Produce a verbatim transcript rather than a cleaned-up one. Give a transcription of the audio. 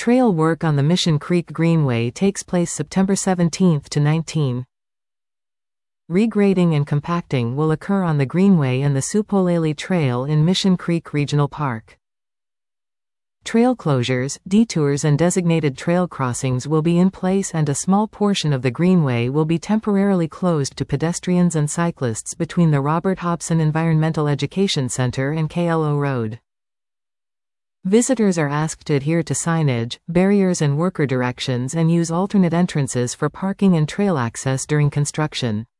Trail work on the Mission Creek Greenway takes place September seventeenth to nineteenth. Regrading and compacting will occur on the Greenway and the Supolele Trail in Mission Creek Regional Park. Trail closures, detours and designated trail crossings will be in place, and a small portion of the Greenway will be temporarily closed to pedestrians and cyclists between the Robert Hobson Environmental Education Center and K L O Road. Visitors are asked to adhere to signage, barriers and worker directions and use alternate entrances for parking and trail access during construction.